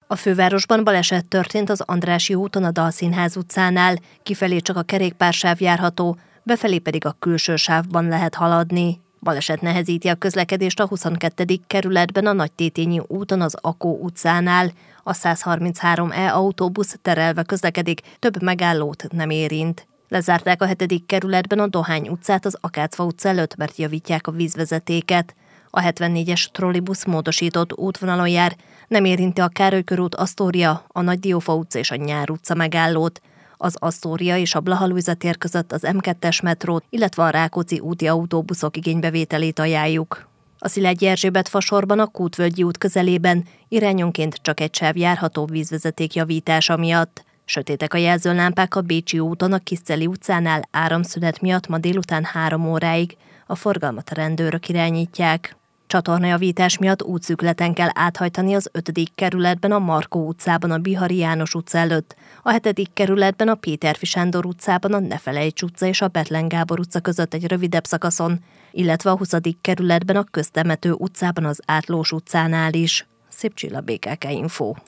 A fővárosban baleset történt az Andrássy úton a Dalszínház utcánál, kifelé csak a kerékpársáv járható, befelé pedig a külső sávban lehet haladni. Baleset nehezíti a közlekedést a 22. kerületben a Nagytétényi úton az Akó utcánál. A 133E autóbusz terelve közlekedik, több megállót nem érint. Lezárták a 7. kerületben a Dohány utcát az Akácfa utca előtt, mert javítják a vízvezetéket. A 74-es trollibusz módosított útvonalon jár, nem érinti a Károly körút, Asztória, a Nagy Diófa utca és a Nyár utca megállót. Az Asztória és a Blaha Lujza tér között az M2-es metrót, illetve a Rákóczi úti autóbuszok igénybevételét ajánljuk. A Szilágyi Erzsébet fasorban a Kútvölgyi út közelében irányonként csak egy sáv járható vízvezeték javítása miatt. Sötétek a jelzőlámpák a Bécsi úton a Kiszceli utcánál áramszünet miatt ma délután 3 óráig. A forgalmat a rendőrök irányítják. Csatornajavítás miatt útszűkületen kell áthajtani az 5. kerületben a Markó utcában a Bihari János utca előtt, a 7. kerületben a Péterfi Sándor utcában a Nefelejts utca és a Bethlen Gábor utca között egy rövidebb szakaszon, illetve a 20. kerületben a Köztemető utcában az Átlós utcánál is. Szép Csilla, BKK Info.